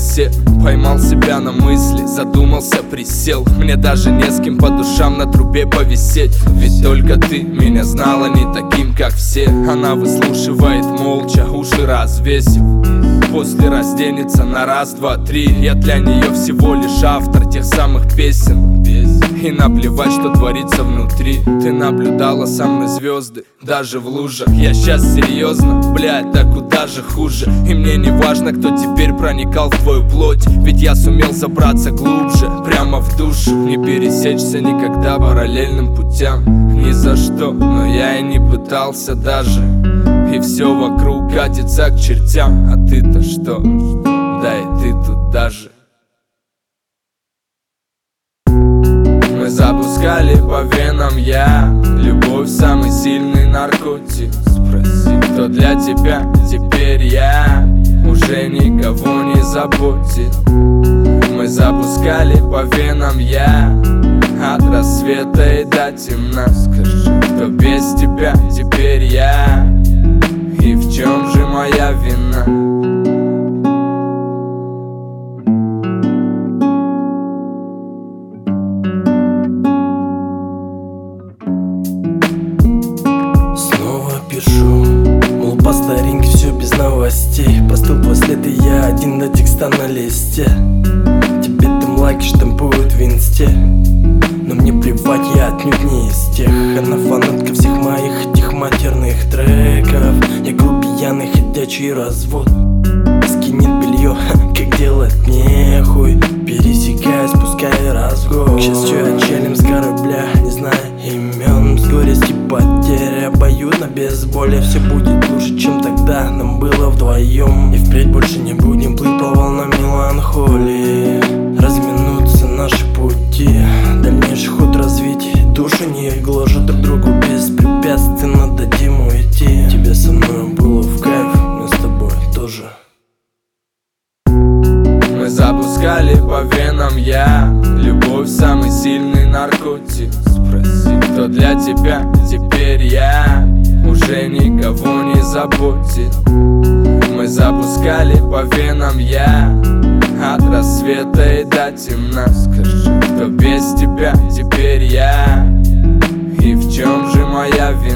все. Поймал себя на мысли, задумался, присел. Мне даже не с кем по душам на трубе повисеть. Ведь только ты меня знала не таким, как все. Она выслушивает молча, уши развесив. После разденется на раз, два, три. Я для нее всего лишь автор тех самых песен. И наплевать, что творится внутри. Ты наблюдала со мной звезды, даже в лужах. Я щас серьезно, блядь, да куда же хуже. И мне не важно, кто теперь проникал в твою плоть. Ведь я сумел забраться глубже, прямо в душу. Не пересечься никогда параллельным путям. Ни за что, но я и не пытался даже. И все вокруг катится к чертям. А ты-то что? Да и ты тут даже. Мы запускали по венам, любовь самый сильный наркотик. Спроси, кто для тебя теперь я, уже никого не заботит. Мы запускали по венам, от рассвета и до темна. Скажи, кто без тебя теперь я, и в чем же моя вина? Пишу, мол, по старинке все без новостей. Постыл после ты я один до текста на листе. Тебе там лайки штампуют в инсте, но мне плевать, я отнюдь не из тех. Она фанатка всех моих этих матерных треков. Я грубиян и ходячий развод. Скинет белье, как делать нехуй. Пересекаясь, пускай разгон. К счастью, отчалим с корабля, не зная имен. С горести потеря обоюдно, без боли. Все будет лучше, чем тогда нам было вдвоем. И впредь больше не будем плыть по волнам меланхолии. Разминутся наши пути, дальнейший ход развития. Душу не гложет друг другу беспрепятственно дадим уйти. Тебе со мной было в кайф, мы с тобой тоже. Мы запускали по венам, любовь самый сильный наркотик. Спроси, кто для тебя теперь я, уже никого не заботит. Мы запускали по венам, от рассвета и до темна. Скажи, кто без тебя теперь я, и в чем же моя вина?